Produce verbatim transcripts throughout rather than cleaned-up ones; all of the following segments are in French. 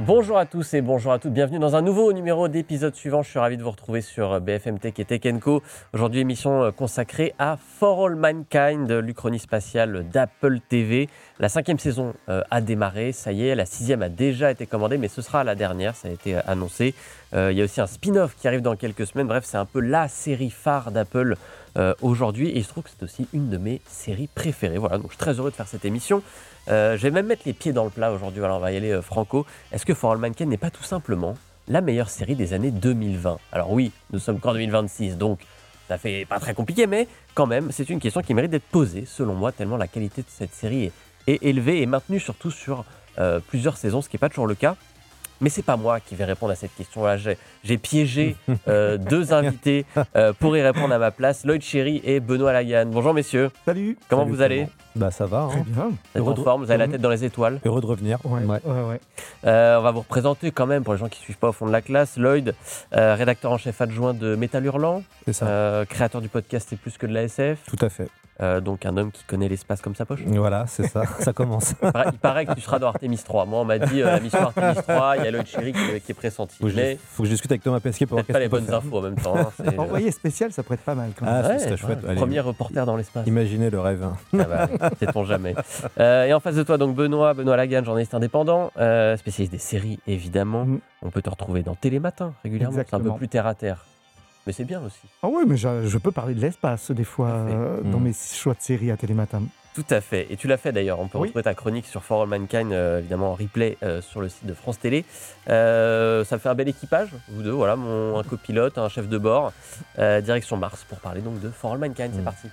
Bonjour à tous et bonjour à toutes, bienvenue dans un nouveau numéro d'épisode suivant. Je suis ravi de vous retrouver sur B F M Tech et Tech and Co. Aujourd'hui, émission consacrée à For All Mankind, l'Uchronie spatiale d'Apple T V. La cinquième saison euh, a démarré, ça y est, la sixième a déjà été commandée, mais ce sera la dernière, ça a été annoncé. Euh, il y a aussi un spin-off qui arrive dans quelques semaines. Bref, c'est un peu la série phare d'Apple euh, aujourd'hui et je trouve que c'est aussi une de mes séries préférées. Voilà, donc je suis très heureux de faire cette émission. Euh, je vais même mettre les pieds dans le plat aujourd'hui, alors on va y aller euh, franco. Est-ce que For All Mankind n'est pas tout simplement la meilleure série des années deux mille vingt ? Alors oui, nous sommes qu'en deux mille vingt-six, donc ça fait pas très compliqué, mais quand même, c'est une question qui mérite d'être posée, selon moi, tellement la qualité de cette série est, est élevée et maintenue surtout sur euh, plusieurs saisons, ce qui n'est pas toujours le cas. Mais c'est pas moi qui vais répondre à cette question-là. J'ai, j'ai piégé euh, deux invités euh, pour y répondre à ma place, Lloyd Cherry et Benoît Lagan. Bonjour messieurs. Salut. Comment Salut, vous allez ? Bah ça va. Très Hein. bien. Vous êtes en forme, vous avez la tête dans les étoiles. Heureux de revenir. Ouais, Ouais. ouais, ouais. Euh, on va vous représenter quand même, pour les gens qui ne suivent pas au fond de la classe, Lloyd, euh, rédacteur en chef adjoint de Métal Hurlant, C'est ça. euh, créateur du podcast C'est plus que de la S F, Tout à fait. euh, donc un homme qui connaît l'espace comme sa poche. Voilà, c'est ça. Ça commence. Il paraît, il paraît que tu seras dans Artemis trois. Moi, on m'a dit euh, la mission Artemis trois, il y a Lloyd Cherry qui, qui est pressenti. Faut que, Mais je, faut que je discute avec Thomas Pesquet pour voir peut-être pas les qu'est-ce qu'on bonnes peut infos en même temps. Hein, c'est, euh, Envoyé spécial, ça pourrait être pas mal quand même. Ah, ouais, ce serait chouette. ouais, Allez, premier reporter dans l'espace. Imaginez le rêve. Ah bah, sait-on jamais. Euh, et en face de toi, donc Benoît, Benoît Lagan, journaliste indépendant, euh, spécialiste des séries évidemment. Mm. On peut te retrouver dans Télématin régulièrement. C'est un Exactement. peu plus terre à terre. Mais c'est bien aussi. Ah oui, mais je, je peux parler de l'espace des fois Tout à fait. euh, dans Mm. mes choix de séries à Télématin. Tout à fait. Et tu l'as fait d'ailleurs. On peut Oui. retrouver ta chronique sur For All Mankind, euh, évidemment en replay euh, sur le site de France Télé. Euh, ça fait un bel équipage, vous deux. Voilà, mon, un copilote, un chef de bord. Euh, direction Mars pour parler donc de For All Mankind. C'est Mm. parti.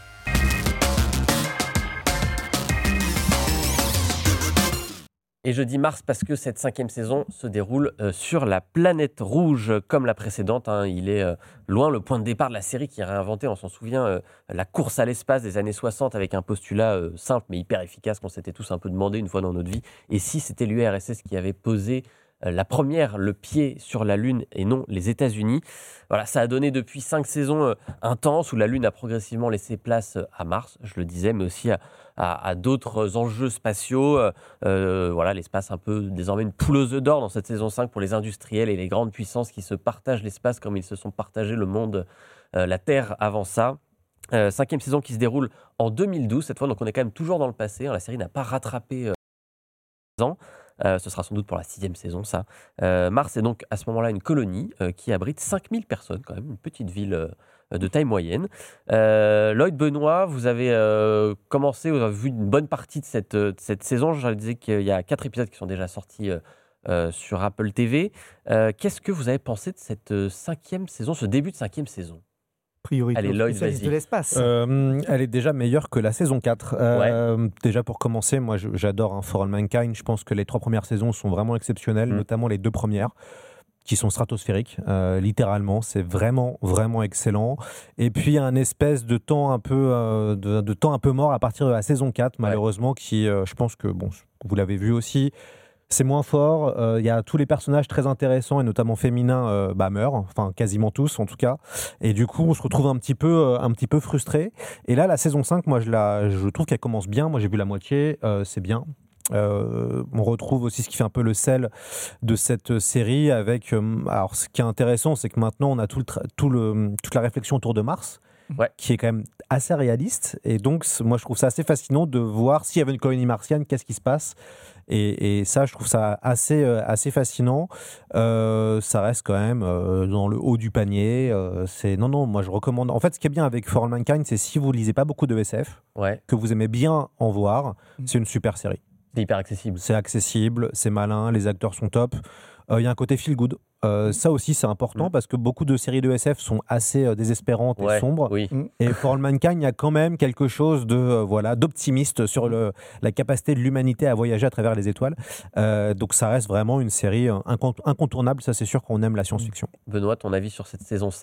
Et je dis Mars parce que cette cinquième saison se déroule euh, sur la planète rouge comme la précédente. Hein. Il est euh, loin le point de départ de la série qui a réinventé, on s'en souvient, euh, la course à l'espace des années soixante avec un postulat euh, simple mais hyper efficace qu'on s'était tous un peu demandé une fois dans notre vie. Et si c'était l'U R S S qui avait posé euh, la première, le pied sur la Lune et non les États-Unis. Voilà, ça a donné depuis cinq saisons euh, intenses où la Lune a progressivement laissé place euh, à Mars, je le disais, mais aussi à, à, à d'autres enjeux spatiaux. Euh, euh, voilà, l'espace un peu désormais une poule aux œufs d'or dans cette saison cinq pour les industriels et les grandes puissances qui se partagent l'espace comme ils se sont partagés le monde, euh, la Terre avant ça. Euh, cinquième saison qui se déroule en deux mille douze, cette fois, donc on est quand même toujours dans le passé. Hein, la série n'a pas rattrapé euh, ans. Euh, ce sera sans doute pour la sixième saison, ça. Euh, Mars est donc à ce moment-là une colonie euh, qui abrite cinq mille personnes, quand même, une petite ville euh, de taille moyenne. Euh, Lloyd, Benoît, vous avez euh, commencé, vous avez vu une bonne partie de cette, de cette saison. Je disais qu'il y a quatre épisodes qui sont déjà sortis euh, euh, sur Apple T V. Euh, qu'est-ce que vous avez pensé de cette euh, cinquième saison, ce début de cinquième saison ? Priorité Allez, aux Lloyd, spécialistes vas-y. de l'espace. Euh, elle est déjà meilleure que la saison quatre. Euh, Déjà pour commencer, moi je- j'adore hein, For All Mankind. Je pense que les trois premières saisons sont vraiment exceptionnelles, Mm. notamment les deux premières, qui sont stratosphériques, euh, littéralement. C'est vraiment, vraiment excellent. Et puis il y a un espèce de temps un peu, euh, de, de temps un peu mort à partir de la saison quatre, malheureusement, qui, euh, je pense que, bon, vous l'avez vu aussi, c'est moins fort. Il euh, y a tous les personnages très intéressants et notamment féminins euh, bah, meurent, enfin quasiment tous en tout cas. Et du coup, on se retrouve un petit peu, euh, un petit peu frustré. Et là, la saison cinq, moi, je, la, je trouve qu'elle commence bien. Moi, j'ai vu la moitié, euh, c'est bien. Euh, on retrouve aussi ce qui fait un peu le sel de cette série avec. euh, alors, ce qui est intéressant, c'est que maintenant, on a tout le tra- tout le, toute la réflexion autour de Mars. Ouais. Qui est quand même assez réaliste. Et donc, c- moi, je trouve ça assez fascinant de voir s'il y avait une colonie martienne, qu'est-ce qui se passe. Et, et ça, je trouve ça assez, euh, assez fascinant. Euh, ça reste quand même euh, dans le haut du panier. Euh, c'est non, non, moi, je recommande. En fait, ce qui est bien avec For All Mankind, c'est si vous lisez pas beaucoup de S F, Ouais, que vous aimez bien en voir, c'est une super série. c'est hyper accessible. C'est accessible, c'est malin, les acteurs sont top. Il y a un côté feel good. Euh, ça aussi, c'est important Mm. parce que beaucoup de séries de S F sont assez euh, désespérantes Ouais, et sombres. oui. Et For All Mankind, il y a quand même quelque chose de euh, voilà d'optimiste sur le, la capacité de l'humanité à voyager à travers les étoiles. Euh, donc ça reste vraiment une série euh, incont- incontournable. Ça, c'est sûr qu'on aime la science-fiction. Benoît, ton avis sur cette saison cinq, toi ?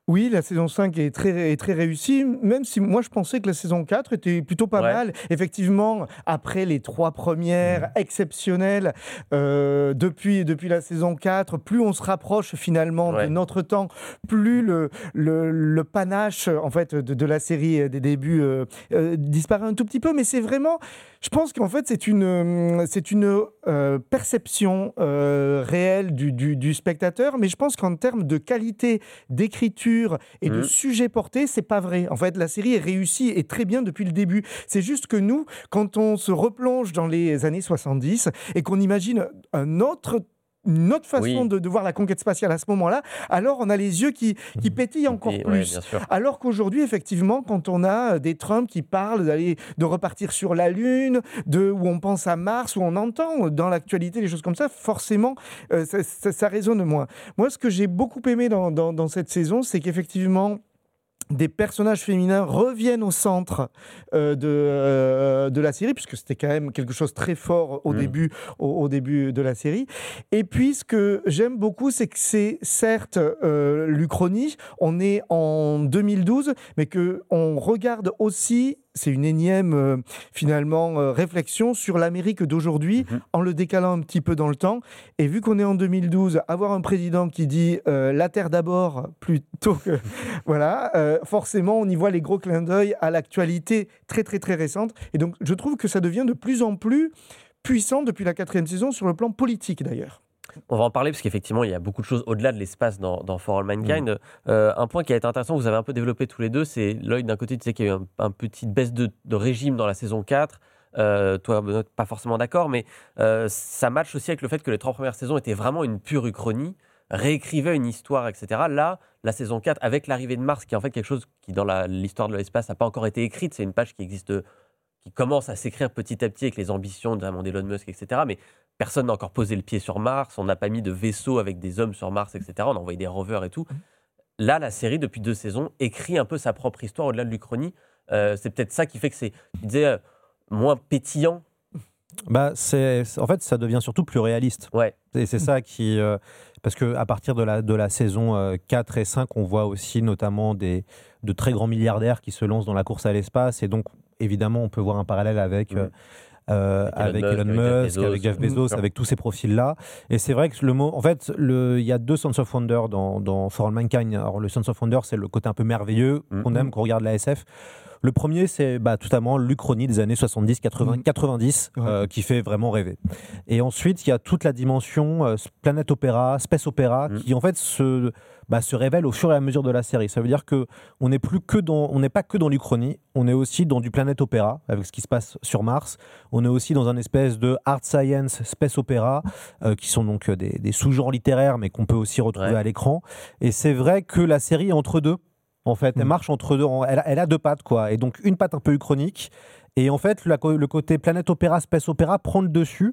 Oui, la saison cinq est très, est très réussie, même si moi je pensais que la saison quatre était plutôt pas Ouais. mal. Effectivement, après les trois premières exceptionnelles, euh, depuis, depuis la saison quatre, plus on se rapproche finalement Ouais. de notre temps, plus le, le, le panache en fait, de, de la série euh, des débuts euh, euh, disparaît un tout petit peu. Mais c'est vraiment, je pense qu'en fait c'est une, euh, c'est une euh, perception euh, réelle du, du, du spectateur, mais je pense qu'en termes de qualité d'écriture et de Mhm. sujets portés, c'est pas vrai. En fait, la série est réussie et très bien depuis le début. C'est juste que nous, quand on se replonge dans les années soixante-dix et qu'on imagine un autre une autre façon Oui. de, de voir la conquête spatiale à ce moment-là, alors on a les yeux qui, qui pétillent encore Et- ouais, plus. bien sûr. Alors qu'aujourd'hui, effectivement, quand on a des Trump qui parlent d'aller, de repartir sur la Lune, de, où on pense à Mars, où on entend dans l'actualité des choses comme ça, forcément, euh, ça, ça- ça résonne moins. Moi, ce que j'ai beaucoup aimé dans, dans- dans cette saison, c'est qu'effectivement, des personnages féminins reviennent au centre euh, de, euh, de la série, puisque c'était quand même quelque chose de très fort au, Mm. début, au, au début de la série. Et puis, ce que j'aime beaucoup, c'est que c'est certes euh, l'Uchronie, on est en deux mille douze, mais qu'on regarde aussi, c'est une énième euh, finalement euh, réflexion sur l'Amérique d'aujourd'hui, Mhm. en le décalant un petit peu dans le temps. Et vu qu'on est en deux mille douze, avoir un président qui dit euh, la Terre d'abord plutôt que... voilà, euh, forcément, on y voit les gros clins d'œil à l'actualité très, très, très récente. Et donc, je trouve que ça devient de plus en plus puissant depuis la quatrième saison, sur le plan politique d'ailleurs. On va en parler parce qu'effectivement, il y a beaucoup de choses au-delà de l'espace dans, dans For All Mankind. Euh, un point qui a été intéressant, vous avez un peu développé tous les deux, c'est Lloyd, d'un côté, tu sais qu'il y a eu un, un petite baisse de, de régime dans la saison quatre. Euh, toi, Benoît, pas forcément d'accord, mais euh, ça matche aussi avec le fait que les trois premières saisons étaient vraiment une pure uchronie, réécrivaient une histoire, et cetera. Là, la saison quatre, avec l'arrivée de Mars, qui est en fait quelque chose qui, dans la- l'histoire de l'espace, n'a pas encore été écrite, c'est une page qui existe, qui commence à s'écrire petit à petit avec les ambitions notamment d'Elon Musk, et cetera. Mais personne n'a encore posé le pied sur Mars, on n'a pas mis de vaisseau avec des hommes sur Mars, et cetera. On a envoyé des rovers et tout. Là, la série, depuis deux saisons, écrit un peu sa propre histoire au-delà de l'Uchronie. Euh, c'est peut-être ça qui fait que c'est, tu disais, euh, moins pétillant. Bah, c'est, c'est- en fait, ça devient surtout plus réaliste. Ouais. Et c'est ça qui... euh, parce qu'à partir de la, de la saison euh, quatre et cinq, on voit aussi notamment des, de très grands milliardaires qui se lancent dans la course à l'espace. Et donc, évidemment, on peut voir un parallèle avec... Mm. euh, euh, avec Elon Elon Musk, avec Musk, Jeff avec Jeff Bezos. Bezos, Mm. avec tous ces profils-là. Et c'est vrai que le mot, en fait, le, il y a deux Sons of Wonder dans, dans For All Mankind. Alors le Sons of Wonder, c'est le côté un peu merveilleux Mm. qu'on aime, qu'on regarde la S F. Le premier, c'est bah, totalement l'Uchronie des années soixante-dix, quatre-vingts, Mm. quatre-vingt-dix, Ouais. euh, qui fait vraiment rêver. Et ensuite, il y a toute la dimension euh, planète opéra, space opéra, Mm. qui en fait se, bah, se révèle au fur et à mesure de la série. Ça veut dire que on n'est plus que dans, on n'est pas que dans l'Uchronie, on est aussi dans du planète opéra avec ce qui se passe sur Mars. On est aussi dans un espèce de art science, space opéra, euh, qui sont donc euh, des, des sous-genres littéraires, mais qu'on peut aussi retrouver Ouais. à l'écran. Et c'est vrai que la série est entre deux. En fait, elle Mm. marche entre deux. Elle, a- elle a deux pattes, quoi. Et donc une patte un peu uchronique. Et en fait, la co- le côté planète opéra, space opéra prend le dessus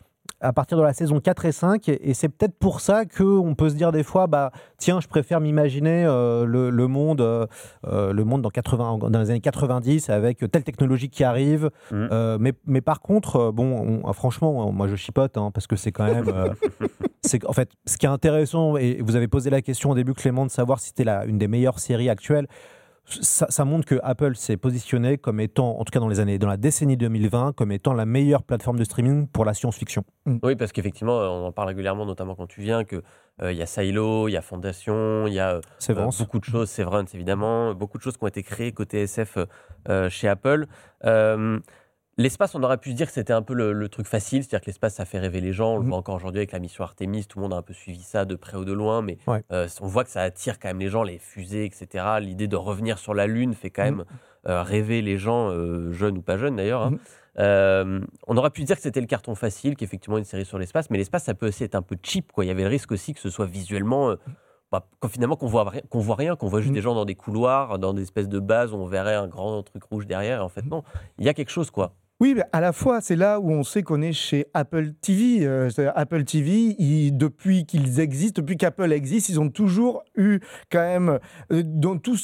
à partir de la saison quatre et cinq, et c'est peut-être pour ça qu'on peut se dire des fois, bah, tiens, je préfère m'imaginer euh, le, le monde, euh, euh, le monde dans, quatre-vingts, dans les années quatre-vingt-dix avec telle technologie qui arrive. Mm. Euh, mais, mais par contre, euh, bon, on- franchement, moi je chipote, hein, parce que c'est quand même... euh, c'est, en fait, ce qui est intéressant, et vous avez posé la question au début, Clément, de savoir si c'était la, une des meilleures séries actuelles. Ça, ça montre que Apple s'est positionné comme étant, en tout cas dans les années, dans la décennie deux mille vingt, comme étant la meilleure plateforme de streaming pour la science-fiction. Oui, parce qu'effectivement, euh, on en parle régulièrement, notamment quand tu viens, qu'il euh, y a Silo, il y a Fondation, il y a euh, C'est euh, vrai. beaucoup de choses, Severance évidemment, beaucoup de choses qui ont été créées côté S F euh, chez Apple. Euh, L'espace, on aurait pu se dire que c'était un peu le, le truc facile, c'est-à-dire que l'espace, ça fait rêver les gens. On le Mhm. voit encore aujourd'hui avec la mission Artemis, tout le monde a un peu suivi ça de près ou de loin, mais Ouais. euh, on voit que ça attire quand même les gens, les fusées, et cetera. L'idée de revenir sur la Lune fait quand même euh, rêver les gens, euh, jeunes ou pas jeunes d'ailleurs. hein. Mhm. Euh, on aurait pu dire que c'était le carton facile, qu'effectivement une série sur l'espace, mais l'espace, ça peut aussi être un peu cheap, quoi. Il y avait le risque aussi que ce soit visuellement... euh, bah, qu'en- finalement qu'on voit, ri- qu'on voit rien, qu'on voit juste Mhm. des gens dans des couloirs, dans des espèces de bases où on verrait un grand truc rouge derrière. Et en fait, non, il y a quelque chose, quoi. Oui, mais à la fois, c'est là où on sait qu'on est chez Apple T V. Euh, c'est-à-dire Apple T V, ils- depuis qu'ils existent, depuis qu'Apple existe, ils ont toujours eu quand même, euh, dans tout ce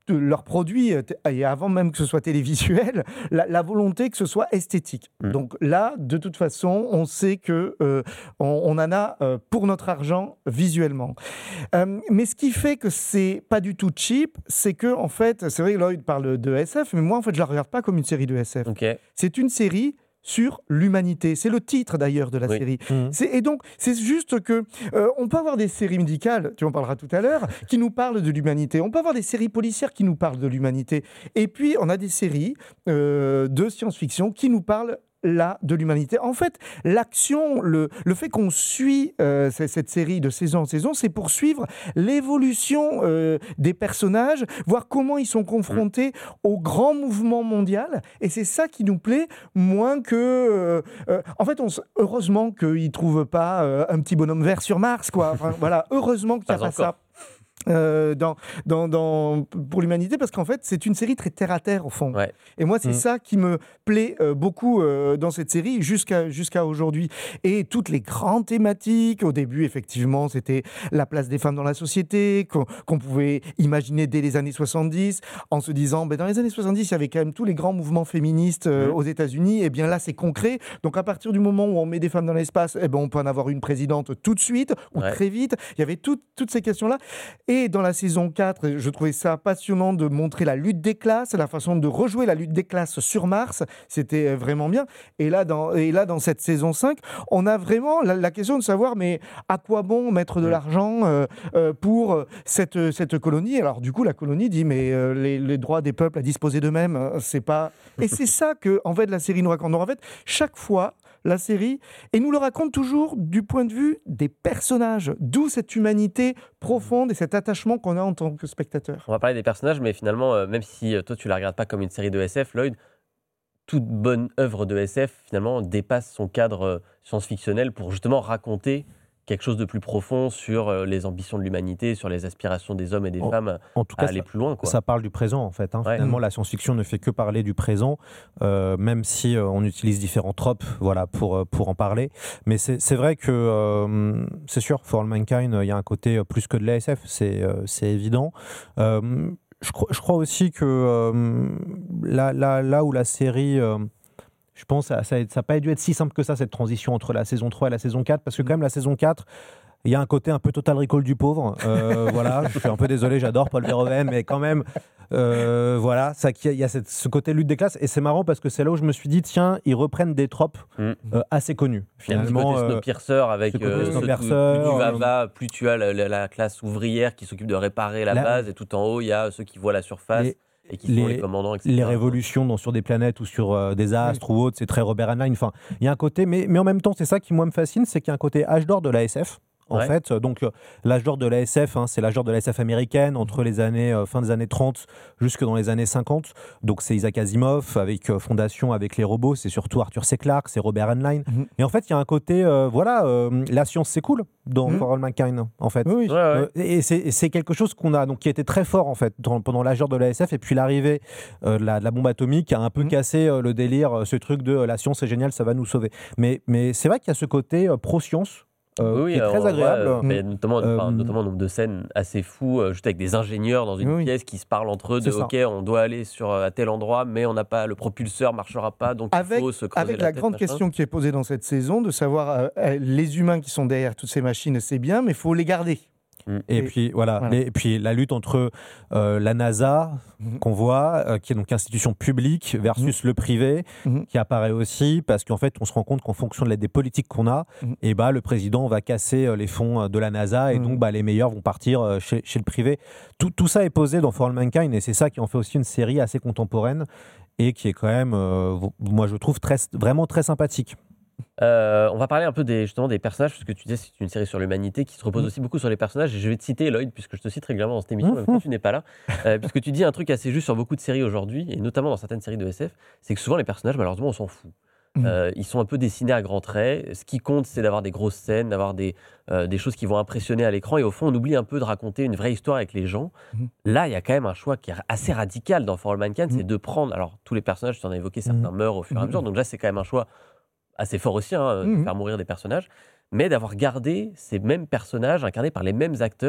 de leurs produits, et avant même que ce soit télévisuel, la, la volonté que ce soit esthétique. Mmh. Donc là, de toute façon, on sait que euh, on, on en a euh, pour notre argent visuellement. Euh, mais ce qui fait que c'est pas du tout cheap, c'est que en fait, c'est vrai que Lloyd parle de S F, mais moi en fait, je la regarde pas comme une série de S F. Okay. C'est une série sur l'humanité. C'est le titre d'ailleurs de la oui. série. Mmh. C'est, et donc, c'est juste que euh, on peut avoir des séries médicales, tu en parleras tout à l'heure, qui nous parlent de l'humanité. On peut avoir des séries policières qui nous parlent de l'humanité. Et puis, on a des séries euh, de science-fiction qui nous parlent là de l'humanité. En fait, l'action, le, le fait qu'on suit euh, cette série de saison en saison, c'est pour suivre l'évolution euh, des personnages, voir comment ils sont confrontés au grand mouvement mondial. Et c'est ça qui nous plaît, moins que... Euh, euh, en fait, on, heureusement qu'ils ne trouvent pas euh, un petit bonhomme vert sur Mars, quoi. Enfin, voilà, heureusement qu'il n'y a pas, pas ça. Euh, dans, dans, dans, pour l'humanité, parce qu'en fait c'est une série très terre à terre au fond, ouais. et moi c'est mmh. ça qui me plaît euh, beaucoup euh, dans cette série jusqu'à, jusqu'à aujourd'hui, et toutes les grandes thématiques. Au début effectivement c'était la place des femmes dans la société qu'on, qu'on pouvait imaginer dès les années soixante-dix, en se disant ben, dans les années soixante-dix il y avait quand même tous les grands mouvements féministes euh, mmh. aux États-Unis, et bien là c'est concret, donc à partir du moment où on met des femmes dans l'espace, eh ben, on peut en avoir une présidente tout de suite ou ouais. très vite. Il y avait tout, toutes ces questions là. Et dans la saison quatre, je trouvais ça passionnant de montrer la lutte des classes, la façon de rejouer la lutte des classes sur Mars, c'était vraiment bien. Et là, dans, et là, dans cette saison cinq, on a vraiment la, la question de savoir, mais à quoi bon mettre de l'argent euh, euh, pour cette, cette colonie ? Alors du coup, la colonie dit, mais euh, les, les droits des peuples à disposer d'eux-mêmes, c'est pas... Et c'est ça que, en fait, la série nous raconte. Donc en fait, chaque fois, la série, et nous le raconte toujours du point de vue des personnages, d'où cette humanité profonde et cet attachement qu'on a en tant que spectateur. On va parler des personnages, mais finalement, euh, même si euh, toi tu la regardes pas comme une série de S F, Lloyd, toute bonne œuvre de S F finalement dépasse son cadre euh, science-fictionnel pour justement raconter quelque chose de plus profond sur euh, les ambitions de l'humanité, sur les aspirations des hommes et des en, femmes en tout à cas, aller ça, plus loin, quoi. Ça parle du présent, en fait. Hein. Ouais. Finalement, la science-fiction ne fait que parler du présent, euh, même si euh, on utilise différents tropes voilà, pour, pour en parler. Mais c'est, c'est vrai que, euh, c'est sûr, For All Mankind, il y a un côté plus que de la S F, c'est, euh, c'est évident. Euh, je, cro- je crois aussi que euh, là, là, là où la série... Euh, Je pense que ça n'a pas dû être si simple que ça, cette transition entre la saison trois et la saison quatre, parce que quand même, la saison quatre, il y a un côté un peu Total Recall du pauvre. Euh, voilà, je suis un peu désolé, j'adore Paul Verhoeven, mais quand même, euh, voilà, ça, il y a cette, ce côté lutte des classes, et c'est marrant parce que c'est là où je me suis dit, tiens, ils reprennent des tropes mm. euh, assez connus. Finalement, il y a un petit côté Snowpiercer avec ce euh, Snowpiercer, ce, plus tu vas, va, plus tu as la, la, la classe ouvrière qui s'occupe de réparer la, la base, et tout en haut, il y a ceux qui voient la surface. Les... Et qui les, sont les commandants, et cetera. Les révolutions dans, sur des planètes ou sur euh, des astres oui. ou autres, c'est très Robert Heinlein. Enfin, il y a un côté, mais, mais en même temps, c'est ça qui moi me fascine, c'est qu'il y a un côté âge d'or de la S F. En ouais. fait, donc euh, l'âge d'or de la S F, hein, c'est l'âge d'or de la S F américaine entre les années euh, fin des années trente jusque dans les années cinquante. Donc c'est Isaac Asimov avec euh, Fondation, avec les robots, c'est surtout Arthur C. Clarke, c'est Robert Heinlein. Mm-hmm. Et en fait, il y a un côté, euh, voilà, euh, la science c'est cool dans mm-hmm. For All Mankind, en fait. Oui, ouais, ouais. Euh, et, c'est, et c'est quelque chose qu'on a, donc qui était très fort en fait dans, pendant l'âge d'or de la S F. Et puis l'arrivée euh, de, la, de la bombe atomique a un peu mm-hmm. cassé euh, le délire, euh, ce truc de euh, la science c'est génial, ça va nous sauver. Mais, mais c'est vrai qu'il y a ce côté euh, pro-science. Euh, oui, qui est très agréable. Ouais, mais notamment, euh, enfin, notamment nombre de scènes assez fous, euh, juste avec des ingénieurs dans une oui. pièce qui se parlent entre eux de OK, on doit aller sur à tel endroit, mais on n'a pas le propulseur, marchera pas, donc avec, il faut se creuser avec la, la tête, grande machin. question qui est posée dans cette saison, de savoir euh, les humains qui sont derrière toutes ces machines, c'est bien, mais il faut les garder. Et, et puis voilà, voilà. Les, et puis la lutte entre euh, la NASA mmh. qu'on voit, euh, qui est donc institution publique versus mmh. le privé, mmh. qui apparaît aussi parce qu'en fait on se rend compte qu'en fonction de la, des politiques qu'on a, mmh. et bah le président va casser euh, les fonds de la NASA et mmh. donc bah les meilleurs vont partir euh, chez, chez le privé. Tout, tout ça est posé dans For All Mankind et c'est ça qui en fait aussi une série assez contemporaine et qui est quand même, euh, moi je trouve très, vraiment très sympathique. Euh, on va parler un peu des, justement des personnages, parce que tu disais que c'est une série sur l'humanité qui se repose mmh. aussi beaucoup sur les personnages. Et je vais te citer, Lloyd, puisque je te cite régulièrement dans cette émission, mmh. même quand tu n'es pas là, euh, puisque tu dis un truc assez juste sur beaucoup de séries aujourd'hui, et notamment dans certaines séries de S F, c'est que souvent les personnages, malheureusement, on s'en fout. Mmh. Euh, ils sont un peu dessinés à grands traits. Ce qui compte, c'est d'avoir des grosses scènes, d'avoir des, euh, des choses qui vont impressionner à l'écran. Et au fond, on oublie un peu de raconter une vraie histoire avec les gens. Mmh. Là, il y a quand même un choix qui est assez radical dans For All Mankind, mmh. c'est de prendre... Alors, tous les personnages, tu en as évoqué, certains mmh. meurent au fur et à mesure. Donc là, c'est quand même un choix assez fort aussi, hein, de mmh. faire mourir des personnages, mais d'avoir gardé ces mêmes personnages incarnés par les mêmes acteurs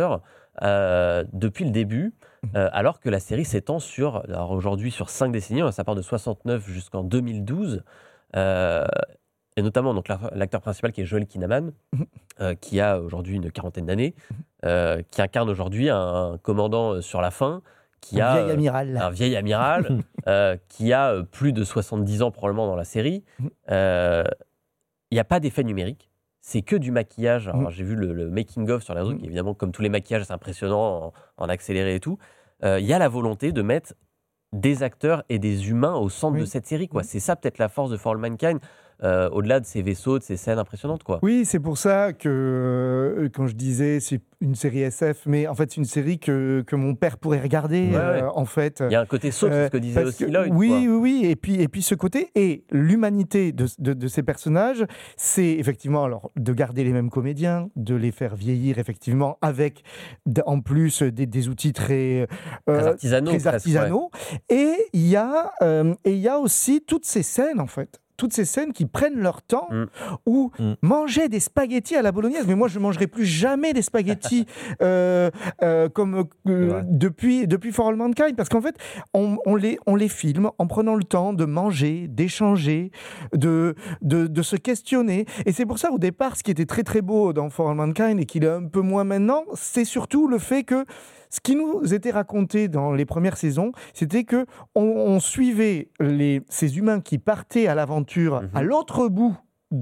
euh, depuis le début, euh, alors que la série s'étend sur, alors aujourd'hui sur cinq décennies, ça part de soixante-neuf jusqu'en deux mille douze, euh, et notamment donc, l'acteur principal qui est Joel Kinnaman, euh, qui a aujourd'hui une quarantaine d'années, euh, qui incarne aujourd'hui un commandant sur la fin, qui un a vieil amiral, un vieil amiral euh, qui a euh, plus de soixante-dix ans probablement dans la série. Euh, Il n'y a pas d'effet numérique, c'est que du maquillage. Alors, Mm. j'ai vu le, le making-of sur les réseaux, qui évidemment, comme tous les maquillages, c'est impressionnant en, en accéléré et tout. Il euh, y a la volonté de mettre des acteurs et des humains au centre Oui. de cette série, quoi. Mm. C'est ça peut-être la force de For All Mankind, euh, au-delà de ces vaisseaux, de ces scènes impressionnantes, quoi. Oui, c'est pour ça que euh, quand je disais c'est une série S F, mais en fait c'est une série que, que mon père pourrait regarder. Ouais, euh, ouais. en fait, Il y a un côté soap, c'est ce que disait parce aussi que- Lloyd. Oui, quoi. oui, oui. Et puis, et puis ce côté et l'humanité de, de, de ces personnages, c'est effectivement alors de garder les mêmes comédiens, de les faire vieillir effectivement avec d- en plus des, des outils très Très euh, artisanaux. très presque, ouais. artisanaux. Et il y a euh, et il y a aussi toutes ces scènes en fait. Toutes ces scènes qui prennent leur temps, Mm. ou Mm. manger des spaghettis à la bolognaise. Mais moi, je ne mangerai plus jamais des spaghettis euh, euh, comme euh, vrai. depuis, depuis For All Mankind. Parce qu'en fait, on, on, les, on les filme en prenant le temps de manger, d'échanger, de, de, de se questionner. Et c'est pour ça, au départ, ce qui était très très beau dans For All Mankind et qu'il est un peu moins maintenant, c'est surtout le fait que ce qui nous était raconté dans les premières saisons, c'était que on, on suivait les, ces humains qui partaient à l'aventure Mhm. à l'autre bout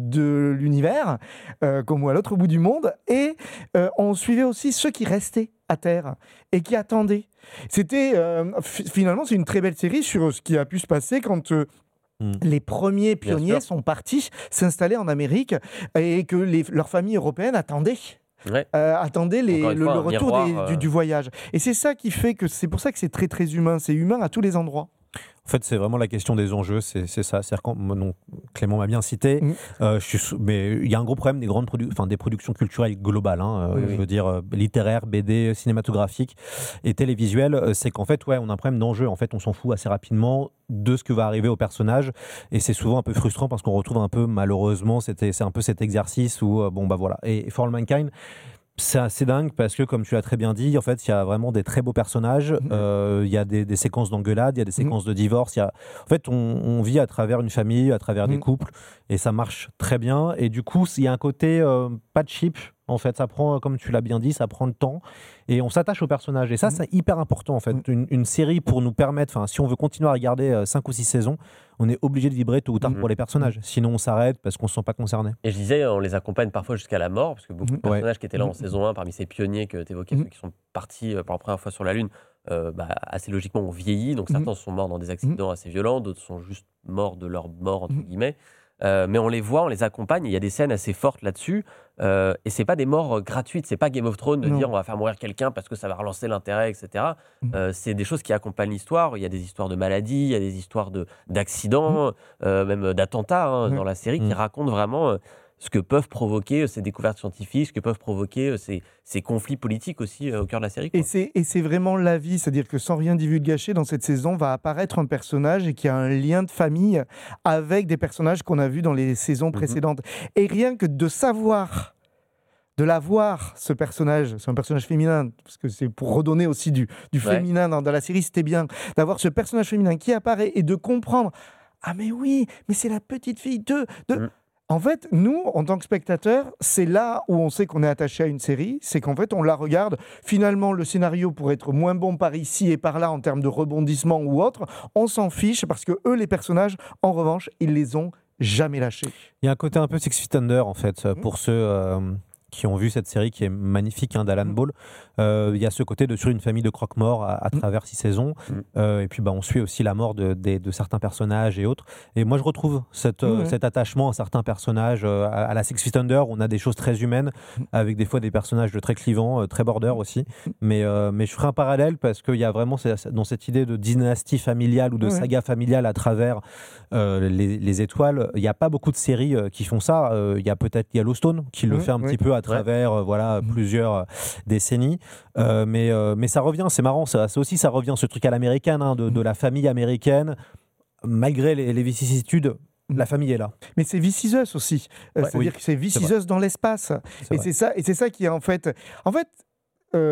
de l'univers, euh, comme à l'autre bout du monde, et euh, on suivait aussi ceux qui restaient à terre et qui attendaient. C'était euh, f- finalement c'est une très belle série sur ce qui a pu se passer quand euh, Mm. les premiers Bien pionniers sûr. sont partis s'installer en Amérique et que les, leurs familles européennes attendaient. Ouais. Euh, attendez les- Encore une le, fois, le un retour miroir, des- euh. du, du voyage. Et c'est ça qui fait que c'est pour ça que c'est très très humain. C'est humain à tous les endroits. En fait, c'est vraiment la question des enjeux, c'est c'est ça. C'est-à-dire quand, moi, non, Clément m'a bien cité, Mm. euh, je suis sou- mais il y a un gros problème des grandes produ- enfin, des productions culturelles globales, hein, euh, Oui, je oui. veux dire euh, littéraires, B D, cinématographiques et télévisuelles. euh, C'est qu'en fait, ouais, on a un problème d'enjeu. En fait, on s'en fout assez rapidement de ce que va arriver au personnage, et c'est souvent un peu frustrant parce qu'on retrouve un peu, malheureusement, c'était c'est un peu cet exercice où euh, bon bah voilà. Et, et For All Mankind, c'est assez dingue parce que, comme tu l'as très bien dit, en fait, il y a vraiment des très beaux personnages. Mhm. euh, Il y a des, des séquences d'engueulade, il y a des Mhm. séquences de divorce. Il y a... En fait, on, on vit à travers une famille, à travers des Mhm. couples, et ça marche très bien. Et du coup, il y a un côté euh, pas cheap. En fait, ça prend, comme tu l'as bien dit, ça prend le temps et on s'attache au personnage. Et ça, Mhm. c'est hyper important en fait. Mhm. Une, une série pour nous permettre, enfin, si on veut continuer à regarder cinq ou six saisons, on est obligé de vibrer tôt ou tard Mhm. pour les personnages. Sinon, on s'arrête parce qu'on se sent pas concerné. Et je disais, on les accompagne parfois jusqu'à la mort, parce que beaucoup de Mhm. personnages qui étaient là en Mhm. saison un, parmi ces pionniers que tu évoquais, Mhm. ceux qui sont partis euh, pour la première fois sur la Lune, euh, bah, assez logiquement ont vieilli. Donc Mhm. certains sont morts dans des accidents assez violents, d'autres sont juste morts de leur mort, entre Mhm. guillemets. Euh, mais on les voit, on les accompagne, et il y a des scènes assez fortes là-dessus. Euh, et c'est pas des morts euh, gratuites, c'est pas Game of Thrones de Non. dire on va faire mourir quelqu'un parce que ça va relancer l'intérêt, et cetera. Mhm. Euh, c'est des choses qui accompagnent l'histoire. Il y a des histoires de maladies, il y a des histoires de, d'accidents, euh, même d'attentats hein, Mhm. dans la série qui Mhm. racontent vraiment euh, ce que peuvent provoquer euh, ces découvertes scientifiques, ce que peuvent provoquer euh, ces, ces conflits politiques aussi euh, au cœur de la série. quoi. Et c'est, et c'est vraiment la vie, c'est-à-dire que sans rien divulgacher, dans cette saison va apparaître un personnage et qui a un lien de famille avec des personnages qu'on a vus dans les saisons précédentes. Et rien que de savoir, de la voir, ce personnage, c'est un personnage féminin, parce que c'est pour redonner aussi du, du Ouais. féminin dans, dans la série, c'était bien, d'avoir ce personnage féminin qui apparaît et de comprendre, ah mais oui, mais c'est la petite fille de... de... Mm. En fait, nous, en tant que spectateurs, c'est là où on sait qu'on est attaché à une série, c'est qu'en fait, on la regarde. Finalement, le scénario pourrait être moins bon par ici et par là en termes de rebondissement ou autre. On s'en fiche parce que eux, les personnages, en revanche, ils les ont jamais lâchés. Il y a un côté un peu Six Feet Under, en fait, euh, pour ceux euh, qui ont vu cette série qui est magnifique, hein, d'Alan Mm. Ball. Euh, il y a ce côté de sur une famille de croque-morts à, à Mm. travers six saisons. Mm. Euh, et puis, bah, on suit aussi la mort de, des- de certains personnages et autres. Et moi, je retrouve cette, euh, Mm, ouais. cet attachement à certains personnages. euh, à, à la Six Feet Under, on a des choses très humaines, Mm. avec des fois des personnages de très clivants, euh, très border aussi. Mais, euh, mais je ferai un parallèle parce qu'il y a vraiment c'est- dans cette idée de dynastie familiale ou de Ouais. saga familiale à travers euh, les, les étoiles. Il n'y a pas beaucoup de séries euh, qui font ça. Euh, Il y a peut-être Yellowstone qui le Ouais, fait un ouais. petit peu à travers euh, voilà, Mhm. plusieurs euh, décennies. Euh, mais, euh, mais ça revient, c'est marrant. Ça, ça aussi, ça revient ce truc à l'américaine, hein, de, de la famille américaine. Malgré les, les vicissitudes, la famille est là. Mais c'est This Is Us aussi. Euh, Ouais, C'est-à-dire oui, que c'est This c'est Is vrai. Us dans l'espace. C'est Et vrai. c'est ça, et c'est ça qui est en fait... En fait, euh,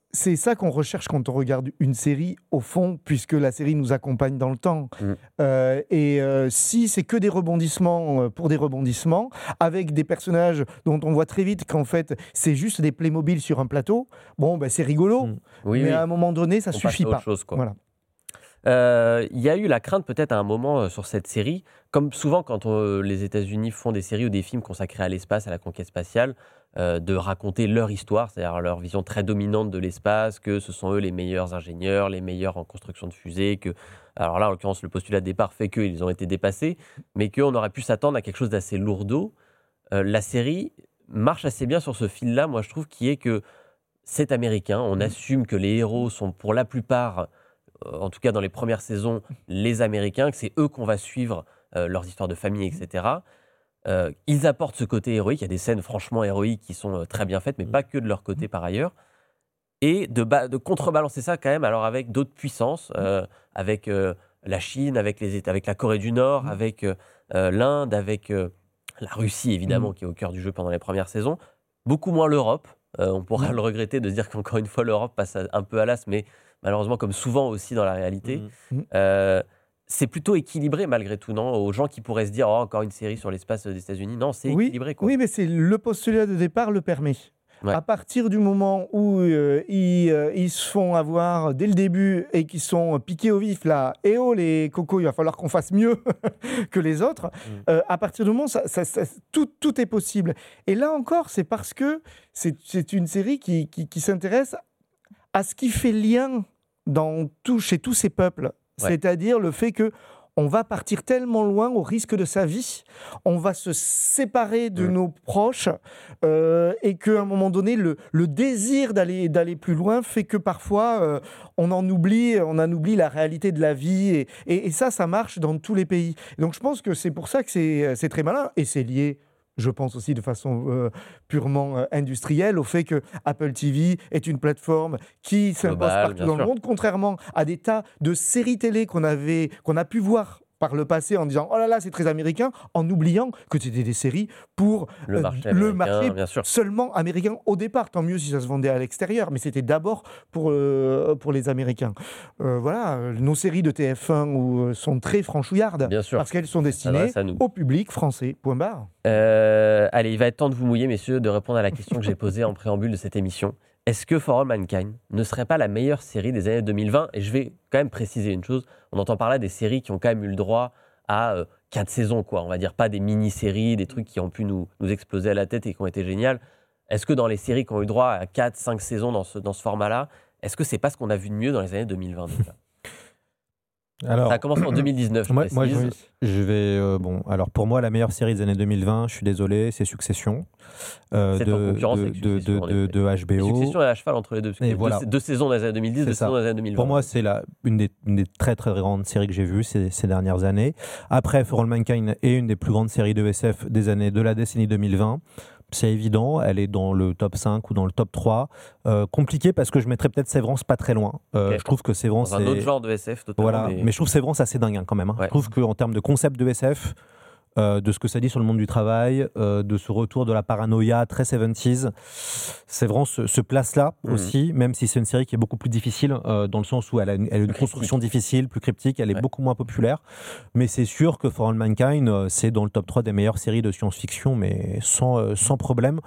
c'est ça qu'on recherche quand on regarde une série, au fond, puisque la série nous accompagne dans le temps. Mm. Euh, et euh, si c'est que des rebondissements euh, pour des rebondissements, avec des personnages dont on voit très vite qu'en fait, c'est juste des Playmobil sur un plateau, bon, ben, c'est rigolo, Mm. Oui, mais oui. à un moment donné, ça On passe suffit à autre pas. chose, quoi. Voilà. Euh, Il y a eu la crainte peut-être à un moment euh, sur cette série, comme souvent quand euh, les États-Unis font des séries ou des films consacrés à l'espace, à la conquête spatiale, euh, de raconter leur histoire, c'est-à-dire leur vision très dominante de l'espace, que ce sont eux les meilleurs ingénieurs, les meilleurs en construction de fusées, que, alors là en l'occurrence le postulat de départ fait qu'ils ont été dépassés, mais qu'on aurait pu s'attendre à quelque chose d'assez lourdeau. Euh, la série marche assez bien sur ce fil-là, moi je trouve, qui est que c'est américain, on assume que les héros sont pour la plupart, euh, en tout cas dans les premières saisons, les Américains, que c'est eux qu'on va suivre, euh, leurs histoires de famille, et cetera. Euh, ils apportent ce côté héroïque, il y a des scènes franchement héroïques qui sont euh, très bien faites, mais pas que de leur côté par ailleurs. Et de, ba- de contrebalancer ça quand même alors avec d'autres puissances, euh, avec euh, la Chine, avec, les États, avec la Corée du Nord, avec euh, euh, l'Inde, avec euh, la Russie évidemment, qui est au cœur du jeu pendant les premières saisons. Beaucoup moins l'Europe. Euh, on pourra le regretter de se dire qu'encore une fois l'Europe passe à- un peu à l'as, mais malheureusement comme souvent aussi dans la réalité. Mhm. Euh, c'est plutôt équilibré malgré tout, non? Aux gens qui pourraient se dire, oh, encore une série sur l'espace des États-Unis. Non, c'est Oui, équilibré, quoi. oui, mais c'est le postulat de départ le permet. Ouais. À partir du moment où euh, ils, euh, ils se font avoir dès le début et qu'ils sont piqués au vif, là, et oh les cocos, il va falloir qu'on fasse mieux que les autres, euh, à partir du moment où ça, ça- ça- tout, tout est possible. Et là encore, c'est parce que c'est c'est une série qui, qui, qui s'intéresse à ce qui fait lien dans tout, chez tous ces peuples. Ouais. C'est-à-dire le fait que on va partir tellement loin au risque de sa vie, on va se séparer de Mm. nos proches, euh, et qu'à un moment donné, le, le désir d'aller, d'aller plus loin fait que parfois, euh, on en oublie, on en oublie la réalité de la vie. Et, et- et ça, ça marche dans tous les pays. Donc je pense que c'est pour ça que c'est, c'est très malin. Et c'est lié, je pense aussi de façon euh, purement euh, industrielle, au fait que Apple T V est une plateforme qui s'impose Global, partout bien dans sûr. le monde, contrairement à des tas de séries télé qu'on avait, qu'on a pu voir par le passé en disant oh là là c'est très américain, en oubliant que c'était des séries pour Le euh, marché le américain, marché bien sûr. seulement américain au départ. Tant mieux si ça se vendait à l'extérieur, mais c'était d'abord pour, euh, pour les Américains. Euh, voilà, euh, nos séries de T F un où, euh, sont très franchouillardes Bien sûr. parce qu'elles sont destinées S'adresse à nous. au public français. Point barre. Euh, allez, il va être temps de vous mouiller, messieurs, de répondre à la question que j'ai posée en préambule de cette émission. Est-ce que For All Mankind ne serait pas la meilleure série des années deux mille vingt? Et je vais quand même préciser une chose. On entend parler des séries qui ont quand même eu le droit à euh, quatre saisons, quoi. On va dire pas des mini-séries, des trucs qui ont pu nous, nous exploser à la tête et qui ont été géniales. Est-ce que dans les séries qui ont eu droit à quatre, cinq saisons dans ce, dans ce format-là, est-ce que c'est pas ce qu'on a vu de mieux dans les années deux mille vingt déjà? Alors, Ça a commencé en deux mille dix-neuf, je moi, moi, précise. je, je vais. euh, bon, alors pour moi, la meilleure série des années deux mille vingt, je suis désolé, c'est Succession. euh, C'est de, en concurrence de, avec de, Succession, en de, de, effet. de H B O. Succession est à cheval entre les deux. Parce qu'il y a Et voilà. deux, deux saisons dans les années deux mille dix, C'est deux ça. saisons dans les années deux mille vingt. Pour moi, c'est la, une, des, une des très très grandes séries que j'ai vues ces, ces dernières années. Après, For All Mankind est une des plus grandes séries de S F des années de la décennie deux mille vingt. C'est évident, elle est dans le top cinq ou dans le top trois. Euh, compliqué parce que je mettrais peut-être Sévrance pas très loin. Euh, Ok. Je trouve que Sévrance dans un est- autre genre de S F, totalement. Voilà, mais- mais je trouve Sévrance assez dingue hein, quand même. hein. Ouais. Je trouve qu'en termes de concept de S F, euh, de ce que ça dit sur le monde du travail, euh, de ce retour de la paranoïa très soixante-dix, Sévrance se, se place là Mhm. aussi, même si c'est une série qui est beaucoup plus difficile, euh, dans le sens où elle a une, elle a une Plus construction difficile, plus cryptique, elle est Ouais. beaucoup moins populaire. Mais c'est sûr que For All Mankind, euh, c'est dans le top trois des meilleures séries de science-fiction, mais sans, euh, sans problème.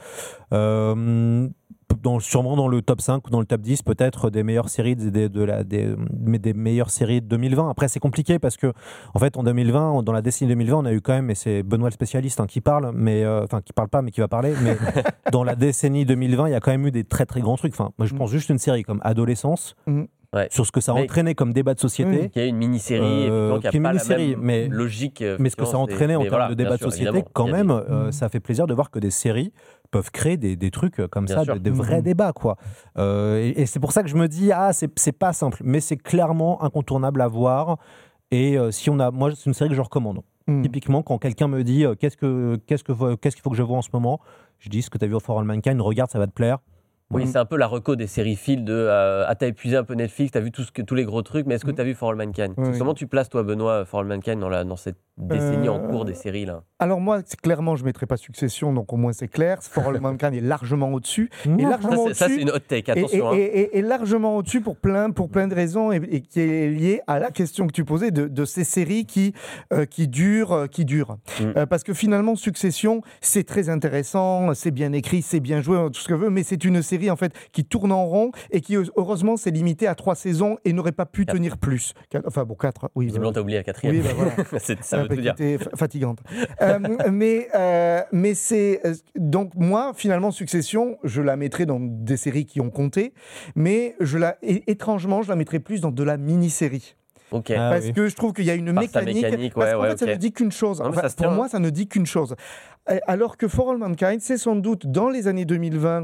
Euh, dans, sûrement dans le top cinq ou dans le top dix peut-être des meilleures séries des, des- de la, des, mais des meilleures séries de deux mille vingt. Après c'est compliqué parce que en fait en deux mille vingt, dans la décennie deux mille vingt, on a eu quand même, et c'est Benoît le spécialiste hein, qui parle, mais euh, enfin qui parle pas mais qui va parler, mais dans la décennie deux mille vingt, il y a quand même eu des très très grands trucs. Enfin moi je Mm. pense juste une série comme Adolescence, Mm. Ouais. sur ce que ça a Mais- entraîné comme débat de société. Mm. Qui a une mini-série, Euh, effectivement, qui a qui est une pas mini-série, la même mais- logique. euh, Mais ce que ça a effectivement, entraîné c'est- en mais termes voilà, de bien débat de sûr, société, évidemment, quand il y a même, des- euh, Mm. ça fait plaisir de voir que des séries peuvent créer des, des trucs comme Bien ça, sûr. des, des vrais Mm. débats, quoi. Euh, et et c'est pour ça que je me dis, ah, c'est c'est pas simple, mais c'est clairement incontournable à voir. Et euh, si on a, moi, c'est une série que je recommande. Mm. Typiquement, quand quelqu'un me dit, euh, qu'est-ce que, qu'est-ce que, qu'est-ce qu'il faut que je vois en ce moment, je dis, ce que tu as vu au For All Mankind, regarde, ça va te plaire. Oui, Mm. c'est un peu la reco des séries fil de euh, ah, t'as épuisé un peu Netflix, t'as vu tout ce que, tous les gros trucs, mais est-ce que Mm. t'as vu For All Mankind? Oui, oui. Comment tu places, toi, Benoît, For All Mankind dans, la, dans cette décennie Euh, en cours des séries là. Alors moi, c'est- clairement, je ne mettrais pas Succession, donc au moins c'est clair. For All Mankind est largement au-dessus. Et Non. Ça, largement c'est, ça, c'est au-dessus. une hot take, Et, attention. et- hein. et- et- et largement au-dessus pour plein, pour plein de raisons et, et qui est lié à la question que tu posais de, de ces séries qui, euh, qui durent. euh, Qui durent. Mm. Euh, parce que finalement, Succession, c'est très intéressant, c'est bien écrit, c'est bien joué, tout ce que veut, mais c'est une série en fait qui tourne en rond et qui, heureusement, s'est limitée à trois saisons et n'aurait pas pu Quatre. tenir plus. Quatre- Enfin bon, quatre, oui. Visiblement, t'as oublié la quatrième. Oui, bah voilà. C'est- ça Euh, veut tout qui dire. était fa- fatigante. Euh, mais euh, mais c'est euh, donc moi finalement Succession, je la mettrais dans des séries qui ont compté, mais je la é- étrangement je la mettrais plus dans de la mini-série. Ok. Ah Parce oui. que je trouve qu'il y a une Par sa mécanique. mécanique, parce ouais, qu'en ouais, fait, ça ok. ne dit qu'une chose. Non, mais Enfin, ça se pour tient. moi, ça ne dit qu'une chose. Euh, Alors que For All Mankind, c'est sans doute dans les années deux mille vingt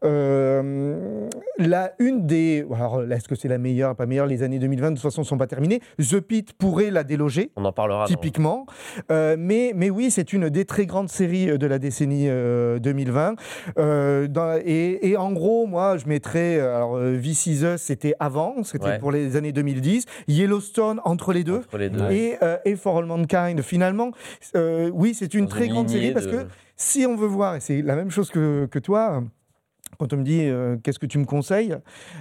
euh, la une des. Alors, est-ce que c'est la meilleure, pas meilleure? Les années deux mille vingt, de toute façon, ne sont pas terminées. The Pitt pourrait la déloger. On en parlera. dans- Typiquement, Euh, mais, mais oui, c'est une des très grandes séries euh, de la décennie euh, deux mille vingt. Euh, dans- et, et en gros, moi, je mettrais. Alors, euh, This Is Us, c'était avant, c'était Ouais. pour les années deux mille dix. Yellowstone, entre les deux. Entre les deux. Et, euh, et For All Mankind, finalement, euh, oui, c'est une Dans très une grande lignée série parce de- que si on veut voir, et c'est la même chose que, que toi, quand on me dit euh, qu'est-ce que tu me conseilles,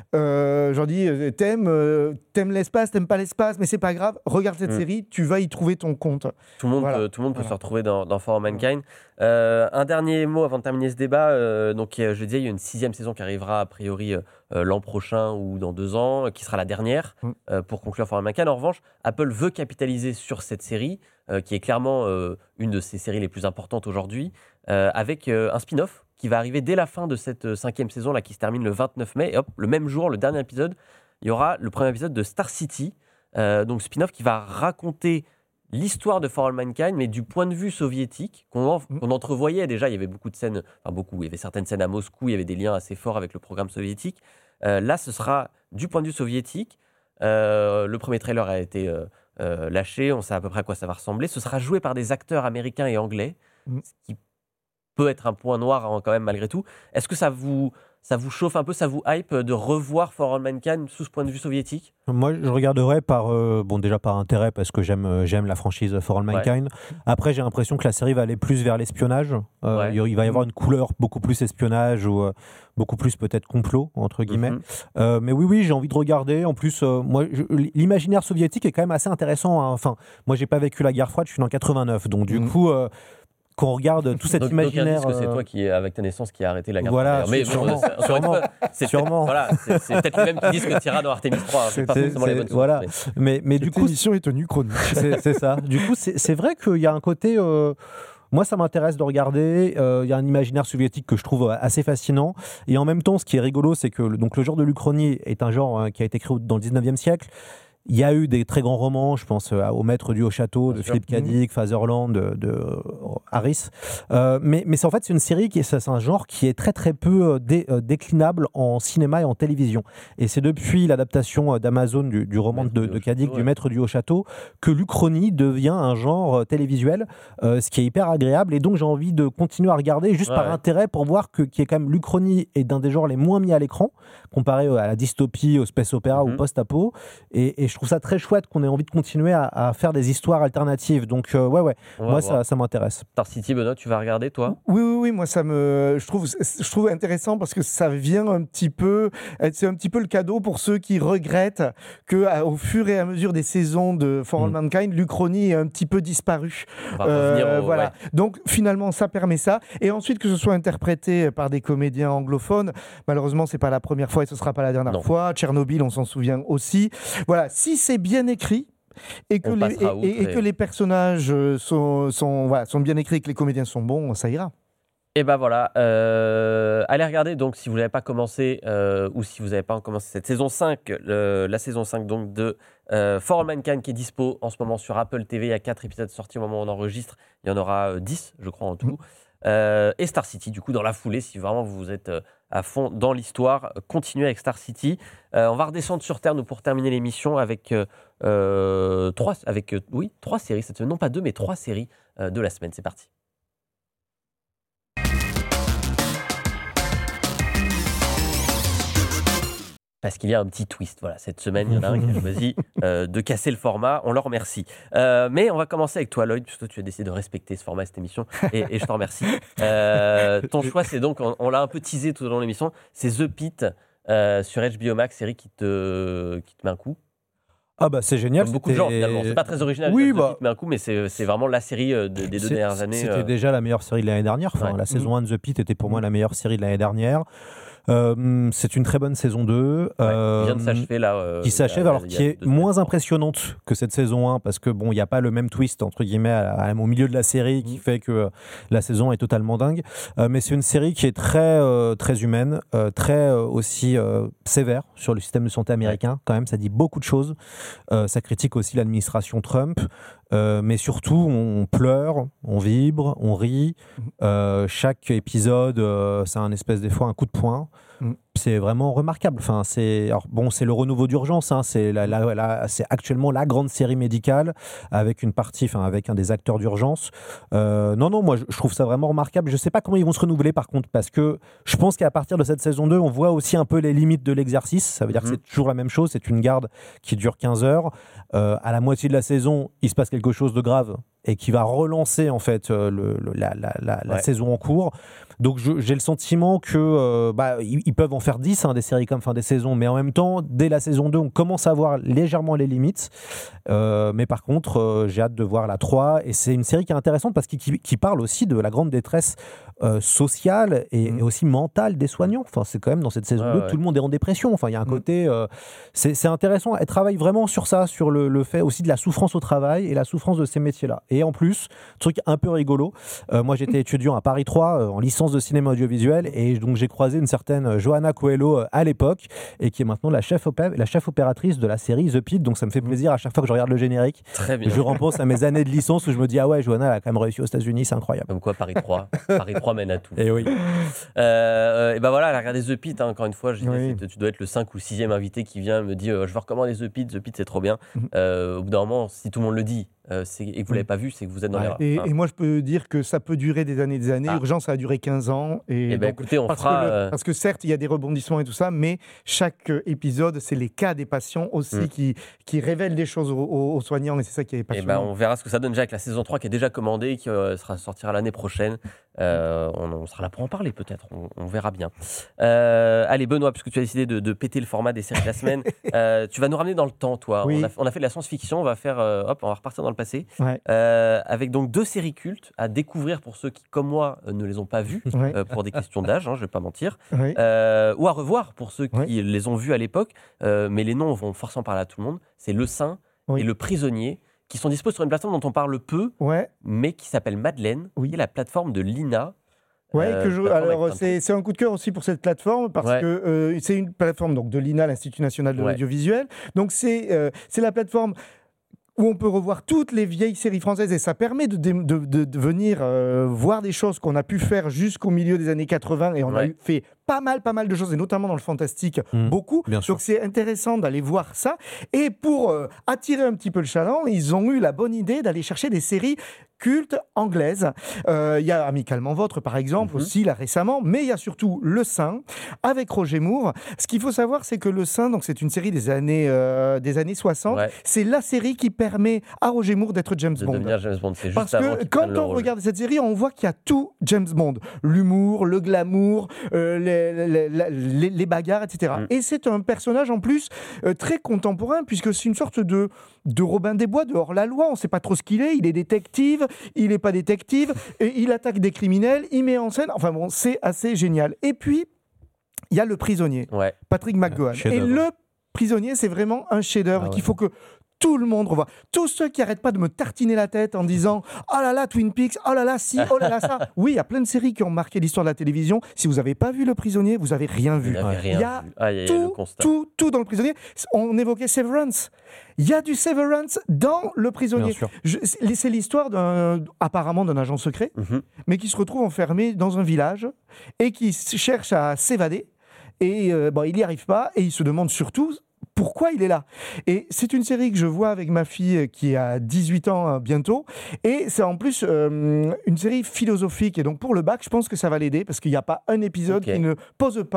euh, j'en dis euh, t'aimes, euh, t'aimes l'espace, t'aimes pas l'espace, mais c'est pas grave, regarde cette Mm. série, tu vas y trouver ton compte. Tout le monde, Voilà. peut, tout le monde peut Voilà. se retrouver dans, dans For All Mankind. Euh, un dernier mot avant de terminer ce débat. Euh, donc, euh, je disais, il y a une sixième saison qui arrivera a priori euh, euh, l'an prochain ou dans deux ans, euh, qui sera la dernière Mm. euh, pour conclure For All Mankind. En revanche, Apple veut capitaliser sur cette série, euh, qui est clairement euh, une de ses séries les plus importantes aujourd'hui, euh, avec euh, un spin-off qui va arriver dès la fin de cette euh, cinquième saison là, qui se termine le vingt-neuf mai. Et hop, le même jour, le dernier épisode, il y aura le premier épisode de Star City, euh, donc spin-off qui va raconter l'histoire de For All Mankind, mais du point de vue soviétique, qu'on, en- Mm. qu'on entrevoyait déjà. Il y avait beaucoup de scènes, enfin beaucoup, il y avait certaines scènes à Moscou, il y avait des liens assez forts avec le programme soviétique. Euh, là, ce sera du point de vue soviétique. Euh, le premier trailer a été euh, euh, lâché, on sait à peu près à quoi ça va ressembler. Ce sera joué par des acteurs américains et anglais, Mm. ce qui peut être un point noir hein, quand même malgré tout. Est-ce que ça vous, ça vous chauffe un peu, ça vous hype de revoir For All Mankind sous ce point de vue soviétique? Moi, je regarderais par, euh, bon, déjà par intérêt, parce que j'aime, euh, j'aime la franchise For All Mankind. Après, j'ai l'impression que la série va aller plus vers l'espionnage. Euh, Ouais. il, il va y avoir une couleur beaucoup plus espionnage ou euh, beaucoup plus peut-être complot, entre guillemets. Mhm. Euh, mais oui, oui, j'ai envie de regarder. En plus, euh, moi, je- l'imaginaire soviétique est quand même assez intéressant. Hein. Enfin, moi, j'ai pas vécu la guerre froide, je suis dans quatre-vingt-neuf. Donc, du Mhm. coup, euh, quand on regarde tout cet Donc, imaginaire. donc, indice que c'est euh, toi qui, avec ta naissance, qui a arrêté la guerre. Voilà, froide, d'ailleurs. mais sûrement, bon, c'est- encore une sûrement, fois, c'est sûrement. peut-être- Voilà, c'est, c'est peut-être les mêmes qui disent que Tira dans Artemis trois. hein, c'est pas C'est- forcément les c'est- bonnes sources, voilà. mais- Mais, mais du Cette coup, émission est tenue chronique. c'est c'est ça. Du coup, c'est c'est vrai qu'il y a un côté. euh, moi, ça m'intéresse de regarder. euh, Il y a un imaginaire soviétique que je trouve assez fascinant. Et en même temps, ce qui est rigolo, c'est que le- donc, le genre de l'Uchronie est un genre hein, qui a été créé dans le dix-neuvième siècle. Il y a eu des très grands romans, je pense euh, au Maître du Haut-Château de Bien sûr. Philippe K. Dick, Fatherland de, de euh, Harris. Euh, mais mais c'est en fait c'est une série qui est c'est un genre qui est très très peu euh, dé- euh, déclinable en cinéma et en télévision. Et c'est depuis l'adaptation euh, d'Amazon du, du roman Maître de, du de K. Haut-Château, Dick, ouais. du Maître du Haut-Château, que l'Uchronie devient un genre euh, télévisuel, euh, ce qui est hyper agréable. Et donc j'ai envie de continuer à regarder juste Ouais, par ouais. intérêt pour voir que qui est quand même l'Uchronie est d'un des genres les moins mis à l'écran comparé euh, à la dystopie, au space opéra Mhm. ou post-apo. Et, et je trouve ça très chouette qu'on ait envie de continuer à, à faire des histoires alternatives. Donc euh, ouais ouais, On va moi voir. ça, ça m'intéresse. Star City, Benoît, tu vas regarder, toi? Oui, oui, oui, moi ça me, je trouve, je trouve intéressant parce que ça vient un petit peu, c'est un petit peu le cadeau pour ceux qui regrettent que, à- au fur et à mesure des saisons de For All Mm. Mankind, l'Uchronie est un petit peu disparue. On va Euh, revenir au- voilà. ouais. Donc finalement, ça permet ça. Et ensuite que ce soit interprété par des comédiens anglophones, malheureusement, c'est pas la première fois et ce sera pas la dernière Non. fois. Tchernobyl, on s'en souvient aussi. Voilà. Si c'est bien écrit. Et que, On les, passera et- et- outre et et- que les personnages euh, sont, sont, voilà, sont bien écrits et que les comédiens sont bons, ça ira. Et ben voilà, euh, allez regarder donc si vous n'avez pas commencé euh, ou si vous n'avez pas commencé cette saison cinq, le- la saison cinq donc de euh, For All Mankind qui est dispo en ce moment sur Apple T V. Il y a quatre épisodes sortis au moment où on enregistre, il y en aura euh, dix je crois en tout. Euh, et Star City du coup dans la foulée, si vraiment vous êtes euh, à fond dans l'histoire, continuez avec Star City. Euh, on va redescendre sur Terre nous pour terminer l'émission avec, euh, euh, trois, avec euh, oui, trois séries cette semaine, non pas deux mais trois séries euh, de la semaine, c'est parti. parce qu'il y a un petit twist. Voilà, cette semaine, il y en a un qui a choisi euh, de casser le format. On leur remercie. Euh, mais on va commencer avec toi, Lloyd, puisque toi, tu as décidé de respecter ce format, cette émission, et, et je te remercie. Euh, ton choix, c'est donc, on, on l'a un peu teasé tout au long de l'émission, c'est The Pitt euh, sur H B O Max, série qui te, qui te met un coup. Ah bah c'est génial. Comme beaucoup de gens finalement. C'est pas très original. Oui, The bah, Pitt met un coup, mais c'est, c'est vraiment la série de, des deux c'est, dernières années. C'était euh... déjà la meilleure série de l'année dernière. Enfin, ouais. La saison mmh. un de The Pitt était pour moi la meilleure série de l'année dernière. Euh, c'est une très bonne saison deux. Ouais, euh, qui vient de s'achever là. Euh, qui s'achève, a, alors qui est moins impressionnante que cette saison un, parce que bon, il n'y a pas le même twist entre guillemets à, à, au milieu de la série qui fait que la saison est totalement dingue. Euh, mais c'est une série qui est très, euh, très humaine, euh, très euh, aussi euh, sévère sur le système de santé américain. Ouais. Quand même, ça dit beaucoup de choses. Euh, ça critique aussi l'administration Trump. Euh, mais surtout, on pleure, on vibre, on rit. Euh, chaque épisode, euh, c'est un espèce des fois un coup de poing. Mm. C'est vraiment remarquable. Enfin, c'est alors, bon, c'est le renouveau d'urgence. Hein, c'est, la, la, la, c'est actuellement la grande série médicale avec une partie, enfin avec un des acteurs d'urgence. Euh, non, non, moi je, je trouve ça vraiment remarquable. Je sais pas comment ils vont se renouveler par contre, parce que je pense qu'à partir de cette saison deux, on voit aussi un peu les limites de l'exercice. Ça veut dire mm. que c'est toujours la même chose. C'est une garde qui dure quinze heures. Euh, à la moitié de la saison, il se passe quelque chose de grave et qui va relancer en fait euh, le, le, la, la, la, la ouais. saison en cours. Donc je, j'ai le sentiment que euh, bah, ils, ils peuvent en faire dix hein, des séries comme fin des saisons, mais en même temps, dès la saison deux, on commence à voir légèrement les limites. Euh, mais par contre, euh, j'ai hâte de voir la trois. Et c'est une série qui est intéressante parce qu'il qui, qui parle aussi de la grande détresse euh, sociale et, mmh. et aussi mentale des soignants. Enfin, c'est quand même dans cette saison ah, deux, ouais. tout le monde est en dépression. Enfin, il y a un mmh. côté... Euh, c'est, c'est intéressant. Elle travaille vraiment sur ça, sur le, le fait aussi de la souffrance au travail et la souffrance de ces métiers-là. Et en plus, truc un peu rigolo, euh, moi j'étais étudiant à Paris trois euh, en licence de cinéma audiovisuel et donc j'ai croisé une certaine Johanna Coelho euh, à l'époque et qui est maintenant la chef, opé- la chef opératrice de la série The Pitt. Donc ça me fait plaisir à chaque fois que je regarde le générique. Très bien. Je repense à mes années de licence où je me dis ah ouais, Johanna elle a quand même réussi aux États-Unis, c'est incroyable. Comme quoi Paris trois, Paris trois mène à tout. Et oui. Euh, et ben voilà, elle a regardé The Pitt. Hein, encore une fois, je disais, oui. tu dois être le cinq ou sixième invité qui vient me dit euh, je vais recommander The Pitt. The Pitt c'est trop bien. Mm-hmm. Euh, au bout d'un moment, si tout le monde le dit. Euh, c'est, et que vous ne l'avez pas vu, c'est que vous êtes dans ouais. l'erreur. Et, hein. et moi, je peux dire que ça peut durer des années et des années. Ah. Urgence, ça a duré quinze ans. Et, et ben donc, écoutez, on parce fera... Que le, euh... parce que certes, il y a des rebondissements et tout ça, mais chaque épisode, c'est les cas des patients aussi mm. qui, qui révèlent des choses aux, aux, aux soignants et c'est ça qui est passionnant. Et ben, on verra ce que ça donne déjà avec la saison trois qui est déjà commandée et qui euh, sera, sortira l'année prochaine. Euh, on, on sera là pour en parler peut-être, on, on verra bien. Euh, allez Benoît, puisque tu as décidé de, de péter le format des séries de la semaine, euh, tu vas nous ramener dans le temps toi. Oui. On, a, on a fait de la science-fiction, on va faire, euh, hop, on va repartir dans le passé. Ouais. Euh, avec donc deux séries cultes à découvrir pour ceux qui, comme moi, euh, ne les ont pas vues, ouais. euh, pour des questions d'âge, hein, je ne vais pas mentir, ouais. euh, ou à revoir pour ceux qui ouais. les ont vues à l'époque, euh, mais les noms vont forcément parler à tout le monde. C'est Le Saint oui. et Le Prisonnier, qui sont disposés sur une plateforme dont on parle peu, ouais. mais qui s'appelle Madeleine, oui. qui est la plateforme de l'I N A. Ouais, euh, que je, alors c'est, c'est un coup de cœur aussi pour cette plateforme parce ouais. que euh, c'est une plateforme donc, de l'I N A, l'Institut National de ouais. l'Audiovisuel. Donc c'est, euh, c'est la plateforme où on peut revoir toutes les vieilles séries françaises et ça permet de, de, de, de venir euh, voir des choses qu'on a pu faire jusqu'au milieu des années quatre-vingts et on ouais. a eu, fait pas mal, pas mal de choses et notamment dans le fantastique, mmh, beaucoup. Donc sûr. C'est intéressant d'aller voir ça. Et pour euh, attirer un petit peu le chaland, ils ont eu la bonne idée d'aller chercher des séries cultes anglaises. Il euh, y a Amicalement Vôtre, par exemple, mmh. aussi, là, récemment, mais il y a surtout Le Saint, avec Roger Moore. Ce qu'il faut savoir, c'est que Le Saint, donc, c'est une série des années, euh, des années soixante. Ouais. C'est la série qui permet à Roger Moore d'être James de Bond. devenir James Bond. C'est juste Parce avant que quand on regarde cette série, on voit qu'il y a tout James Bond. L'humour, le glamour, euh, les, les, les, les bagarres, et cetera. Mmh. Et c'est un personnage, en plus, euh, très contemporain, puisque c'est une sorte de, de Robin des Bois, de hors-la-loi. On ne sait pas trop ce qu'il est. Il est détective. Il n'est pas détective, et il attaque des criminels, il met en scène, enfin bon, c'est assez génial. Et puis, il y a Le Prisonnier, ouais. Patrick McGowan. Et Le Prisonnier, c'est vraiment un chef-d'œuvre ah ouais. qu'il faut que tout le monde revoit. Tous ceux qui n'arrêtent pas de me tartiner la tête en disant « Oh là là, Twin Peaks, oh là là, si, oh là là, ça ». Oui, il y a plein de séries qui ont marqué l'histoire de la télévision. Si vous n'avez pas vu Le Prisonnier, vous n'avez rien vu. Il y a ah, y a tout, tout, tout dans Le Prisonnier. On évoquait Severance. Il y a du Severance dans Le Prisonnier. Je, c'est l'histoire d'un, apparemment d'un agent secret, mm-hmm. mais qui se retrouve enfermé dans un village et qui cherche à s'évader. Et euh, bon, il n'y arrive pas et il se demande surtout pourquoi il est là. Et c'est une série que je vois avec ma fille qui a dix-huit ans bientôt. Et c'est en plus euh, une série philosophique. Et donc pour le bac, je pense que ça va l'aider parce qu'il n'y a pas un épisode okay. qui ne pose pas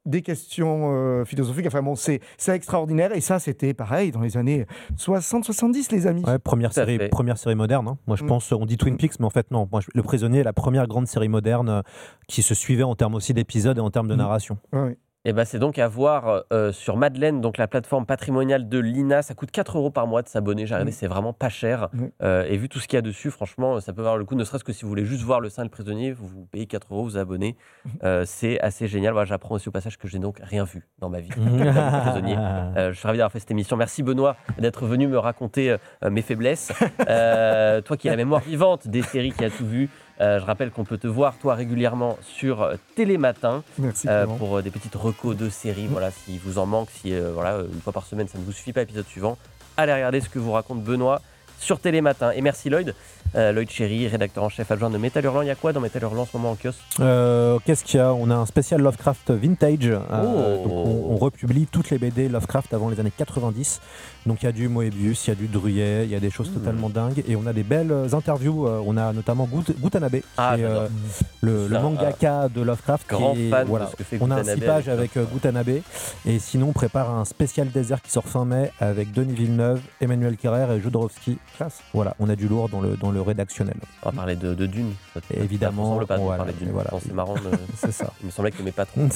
des questions euh, philosophiques. Enfin bon, c'est, c'est extraordinaire. Et ça, c'était pareil dans les années soixante soixante-dix, les amis. Ouais, première, série, première série moderne. Hein. Moi, je pense, on dit Twin Peaks, mais en fait, non. Moi, je, Le Prisonnier est la première grande série moderne euh, qui se suivait en termes aussi d'épisodes et en termes de narration. Ouais. Et ben c'est donc à voir euh, sur Madeleine, donc la plateforme patrimoniale de l'I N A. Ça coûte quatre euros par mois de s'abonner. J'ai regardé, mmh. c'est vraiment pas cher. Mmh. Euh, et vu tout ce qu'il y a dessus, franchement, ça peut valoir le coup. Ne serait-ce que si vous voulez juste voir Le Saint et le Prisonnier, vous, vous payez quatre euros, vous abonnez. Euh, c'est assez génial. Voilà, j'apprends aussi au passage que je n'ai donc rien vu dans ma vie. Le Prisonnier. Euh, je suis ravi d'avoir fait cette émission. Merci Benoît d'être venu me raconter euh, mes faiblesses. Euh, toi qui as la mémoire vivante des séries, qui as tout vu. Euh, je rappelle qu'on peut te voir, toi, régulièrement sur euh, Télématin. Merci, euh, pour euh, des petites recos de séries. Mmh. Voilà, s'il vous en manque, si euh, voilà, une fois par semaine, ça ne vous suffit pas, épisode suivant, allez regarder ce que vous raconte Benoît sur Télématin. Et merci Lloyd, euh, Lloyd Cherry, rédacteur en chef adjoint de Métal Hurlant. Il y a quoi dans Métal Hurlant en ce moment en kiosque euh, Qu'est-ce qu'il y a On a un spécial Lovecraft Vintage. Euh, oh. donc on, on republie toutes les B D Lovecraft avant les années quatre-vingt-dix. Donc il y a du Moebius, il y a du Druyet, il y a des choses mmh. totalement dingues. Et on a des belles interviews. Euh, on a notamment Gut- Gutanabe, ah, qui est euh, le, le mangaka de Lovecraft. Grand qui est, fan voilà, de ce que fait on Gutanabe. a un six pages avec euh, Gutanabe. Et sinon, on prépare un spécial désert qui sort fin mai avec Denis Villeneuve, Emmanuel Carrère et Jodorowsky. Classe. Voilà, on a du lourd dans le, dans le rédactionnel. On va parler de, de Dune. Ça, évidemment. Ça ressemble pas de voilà, parler de Dune. voilà. Non, c'est marrant. De... c'est ça. Il me semblait que tu n'aimais pas trop.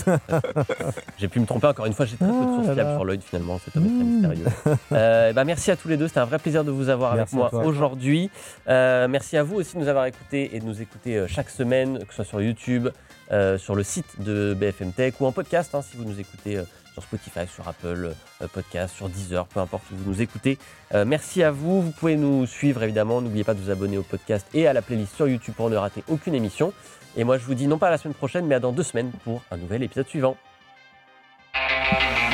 J'ai pu me tromper encore une fois. J'ai très peu de sources fiables sur Lloyd finalement. Cet homme est très mystérieux. Euh, bah, merci à tous les deux. C'était un vrai plaisir de vous avoir merci avec moi aujourd'hui. Euh, merci à vous aussi de nous avoir écoutés et de nous écouter euh, chaque semaine, que ce soit sur YouTube, euh, sur le site de B F M Tech ou en podcast, hein, si vous nous écoutez euh, sur Spotify, sur Apple euh, Podcast, sur Deezer, peu importe où vous nous écoutez. Euh, merci à vous. Vous pouvez nous suivre évidemment. N'oubliez pas de vous abonner au podcast et à la playlist sur YouTube pour ne rater aucune émission. Et moi, je vous dis non pas à la semaine prochaine, mais à dans deux semaines pour un nouvel épisode suivant.